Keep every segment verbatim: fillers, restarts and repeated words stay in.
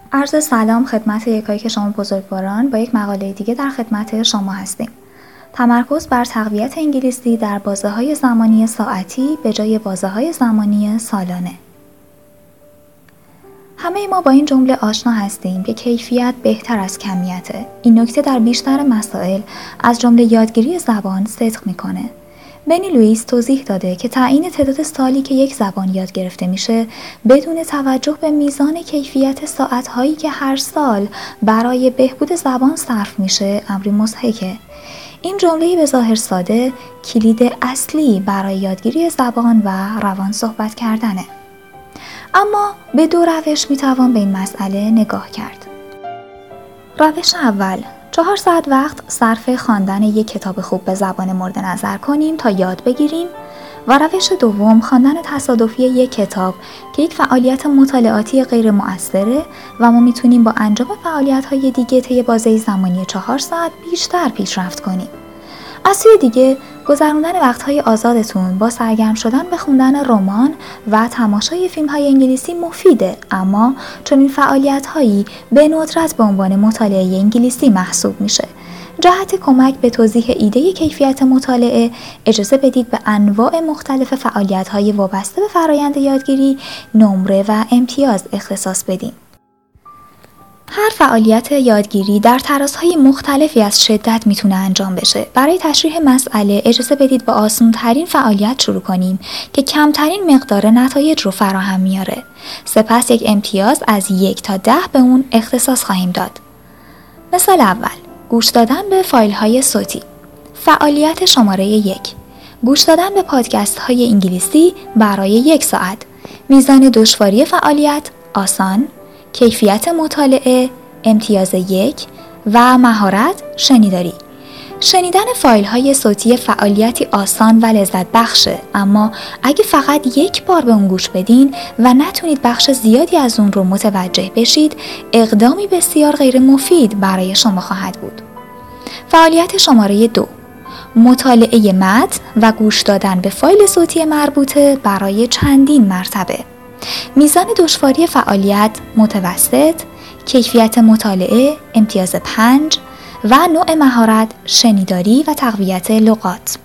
عرض سلام خدمت یکایک شما بزرگواران. با یک مقاله دیگه در خدمت شما هستیم. تمرکز بر تقویت انگلیسی در بازه‌های زمانی ساعتی به جای بازه‌های زمانی سالانه. همه ما با این جمله آشنا هستیم که کیفیت بهتر از کمیته. این نکته در بیشتر مسائل از جمله یادگیری زبان صدق میکنه. بنی لوئیس توضیح داده که تعیین تعداد سالی که یک زبان یاد گرفته میشه بدون توجه به میزان کیفیت ساعت‌هایی که هر سال برای بهبود زبان صرف میشه امری مضحکه. این جمله به ظاهر ساده کلید اصلی برای یادگیری زبان و روان صحبت کردنه. اما به دو روش میتوان به این مسئله نگاه کرد. روش اول، چهار ساعت وقت صرف خواندن یک کتاب خوب به زبان مورد نظر کنیم تا یاد بگیریم و روش دوم، خواندن تصادفی یک کتاب که یک فعالیت مطالعاتی غیر مؤثره و ما میتونیم با انجام فعالیت‌های دیگه طی بازه زمانی چهار ساعت بیشتر پیشرفت کنیم. از سوی دیگه گذروندن وقت‌های آزادتون با سرگرم شدن به خوندن رمان و تماشای فیلم‌های انگلیسی مفیده، اما چون این فعالیت‌هایی به ندرت به عنوان مطالعه انگلیسی محسوب میشه. جهت کمک به توضیح ایده کیفیت مطالعه، اجازه بدید به انواع مختلف فعالیت‌های وابسته به فرایند یادگیری نمره و امتیاز اختصاص بدیم. هر فعالیت یادگیری در ترازهای مختلفی از شدت میتونه انجام بشه. برای تشریح مسئله اجازه بدید با آسان ترین فعالیت شروع کنیم که کمترین مقدار نتایج رو فراهم میاره. سپس یک امتیاز از یک تا ده به اون اختصاص خواهیم داد. مثال اول، گوش دادن به فایل های صوتی. فعالیت شماره یک، گوش دادن به پادکست های انگلیسی برای یک ساعت. میزان دشواری فعالیت آسان، کیفیت مطالعه امتیاز یک و مهارت شنیداری. شنیدن فایل های صوتی فعالیتی آسان و لذت بخشه، اما اگه فقط یک بار به اون گوش بدین و نتونید بخش زیادی از اون رو متوجه بشید، اقدامی بسیار غیر مفید برای شما خواهد بود. فعالیت شماره دو، مطالعه متن و گوش دادن به فایل صوتی مربوطه برای چندین مرتبه. میزان دشواری فعالیت متوسط، کیفیت مطالعه امتیاز پنج و نوع مهارت شنیداری و تقویت لغات.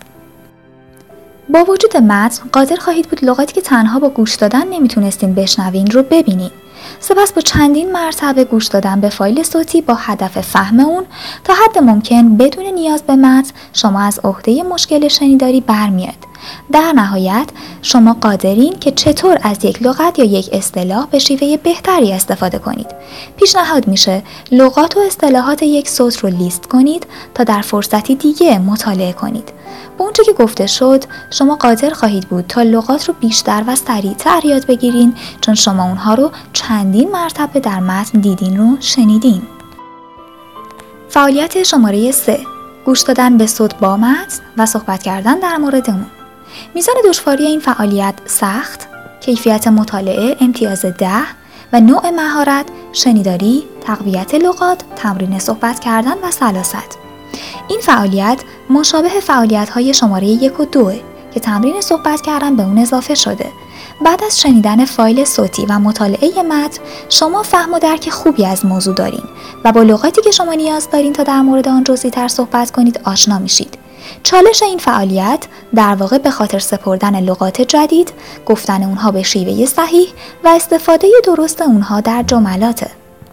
با وجود متن قادر خواهید بود لغاتی که تنها با گوش دادن نمیتونستین بشنوین رو ببینین. سپس با چندین مرتبه گوش دادن به فایل صوتی با هدف فهم اون تا حد ممکن بدون نیاز به متن شما از عهده مشکل شنیداری برمیاد. در نهایت شما قادرین که چطور از یک لغت یا یک اصطلاح به شیوه بهتری استفاده کنید. پیشنهاد میشه لغات و اصطلاحات یک صوت رو لیست کنید تا در فرصتی دیگه مطالعه کنید. با اونچه که گفته شد شما قادر خواهید بود تا لغات رو بیشتر و سریعتر یاد بگیرین، چون شما اونها رو چندین مرتبه در متن دیدین و شنیدین. فعالیت شماره سه، گوش دادن به صوت با متن و صحبت کردن در مورد اون. میزان دشواری این فعالیت سخت، کیفیت مطالعه امتیاز ده و نوع مهارت شنیداری، تقویت لغات، تمرین صحبت کردن و سلاست. این فعالیت مشابه فعالیت‌های شماره یک و دوه که تمرین صحبت کردن به اون اضافه شده. بعد از شنیدن فایل صوتی و مطالعه متن شما فهم و درک خوبی از موضوع دارین و با لغاتی که شما نیاز دارین تا در مورد آن جزئی‌تر صحبت کنید آشنا میشید. چالش این فعالیت در واقع به خاطر سپردن لغات جدید، گفتن اونها به شیوه صحیح و استفاده درست اونها در جملاته.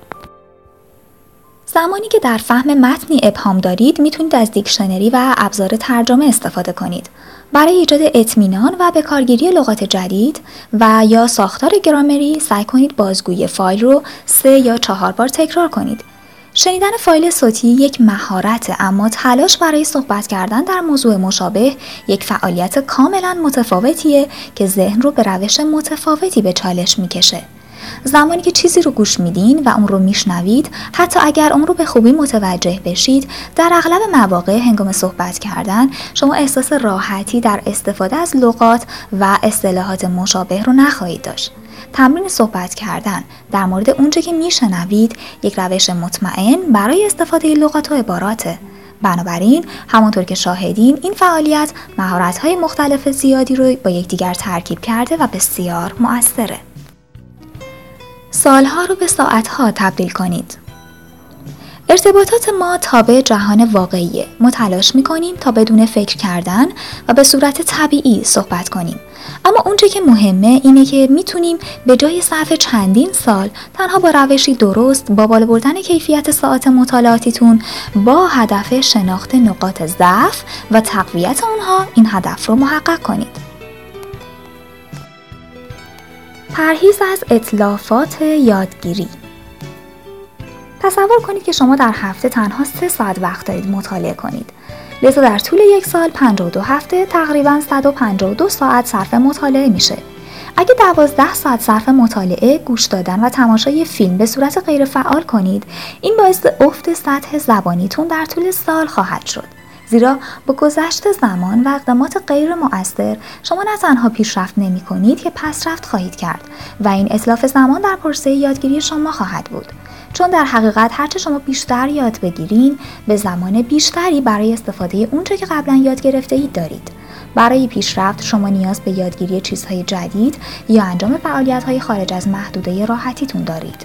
زمانی که در فهم متنی ابهام دارید میتونید از دیکشنری و ابزار ترجمه استفاده کنید. برای ایجاد اطمینان و به کارگیری لغات جدید و یا ساختار گرامری سعی کنید بازگویی فایل رو سه یا چهار بار تکرار کنید. شنیدن فایل صوتی یک مهارت، اما تلاش برای صحبت کردن در موضوع مشابه یک فعالیت کاملا متفاوتیه که ذهن رو به روش متفاوتی به چالش میکشه. زمانی که چیزی رو گوش میدین و اون رو میشنوید، حتی اگر اون رو به خوبی متوجه بشید، در اغلب مواقع هنگام صحبت کردن شما احساس راحتی در استفاده از لغات و اصطلاحات مشابه رو نخواهید داشت. تمرین صحبت کردن در مورد اونچه که میشنوید یک روش مطمئن برای استفاده لغات و عباراته. بنابراین همانطور که شاهدین این فعالیت مهارت‌های مختلف زیادی رو با یکدیگر ترکیب کرده و بسیار مؤثره. سالها رو به ساعتها تبدیل کنید. ارتباطات ما تابع جهان واقعیه. ما تلاش میکنیم تا بدون فکر کردن و به صورت طبیعی صحبت کنیم. اما اونچه که مهمه اینه که میتونیم به جای صرف چندین سال تنها با روشی درست با بالا بردن کیفیت ساعت مطالعاتیتون با هدف شناخت نقاط ضعف و تقویت اونها این هدف رو محقق کنید. پرهیز از اتلافات یادگیری. تصور کنید که شما در هفته تنها سه ساعت وقت دارید مطالعه کنید. لذا در طول یک سال پنجاه و دو هفته تقریباً صد و پنجاه و دو ساعت صرف مطالعه میشه. اگه دوازده ساعت صرف مطالعه، گوش دادن و تماشای فیلم به صورت غیر فعال کنید، این باعث افت سطح زبانیتون در طول سال خواهد شد. زیرا با گذشت زمان و اقدامات غیر مؤثر شما نه تنها پیشرفت نمی کنید که پسرفت خواهید کرد و این اتلاف زمان در پرسه یادگیری شما خواهد بود. چون در حقیقت هرچه شما بیشتر یاد بگیرین به زمان بیشتری برای استفاده اونچه که قبلا یاد گرفته اید دارید. برای پیشرفت شما نیاز به یادگیری چیزهای جدید یا انجام فعالیت‌های خارج از محدوده راحتیتون دارید.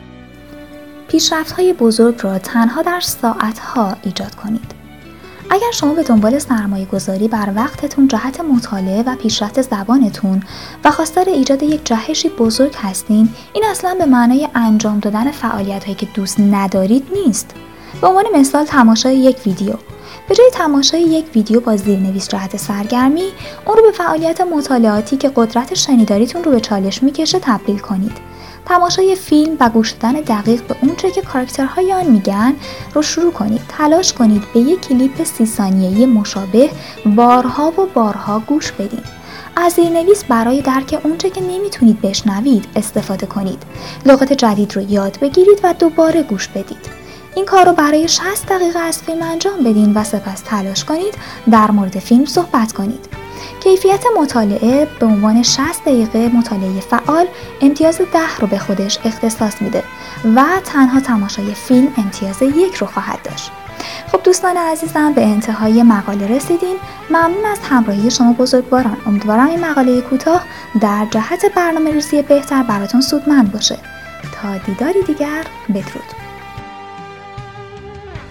پیشرفت‌های بزرگ را تنها در ساعت‌ها ایجاد کنید. اگر شما به دنبال سرمایه گذاری بر وقتتون جهت مطالعه و پیشرفت زبانتون و خواستار ایجاد یک جهشی بزرگ هستین، این اصلا به معنای انجام دادن فعالیت‌هایی که دوست ندارید نیست. به عنوان مثال تماشای یک ویدیو. به جای تماشای یک ویدیو با زیرنویس جهت سرگرمی، اون رو به فعالیت مطالعاتی که قدرت شنیداریتون رو به چالش میکشه تبدیل کنید. تماشای فیلم و گوش دادن دقیق به اونچه که کاراکترهای آن میگن رو شروع کنید. تلاش کنید به یک کلیپ سی ثانیه‌ای مشابه بارها و بارها گوش بدین. از زیرنویس برای درک اونچه که نمیتونید بشنوید استفاده کنید. لغات جدید رو یاد بگیرید و دوباره گوش بدید. این کار رو برای شصت دقیقه از فیلم انجام بدین و سپس تلاش کنید در مورد فیلم صحبت کنید. کیفیت مطالعه به عنوان شصت دقیقه مطالعه فعال امتیاز ده رو به خودش اختصاص میده و تنها تماشای فیلم امتیاز یک رو خواهد داشت. خب دوستان عزیزم، به انتهای مقاله رسیدیم. ممنون از همراهی شما بزرگواران. امیدوارم این مقاله کوتاه در جهت برنامه‌ریزی بهتر براتون سودمند باشه. تا دیداری دیگر، بدرود.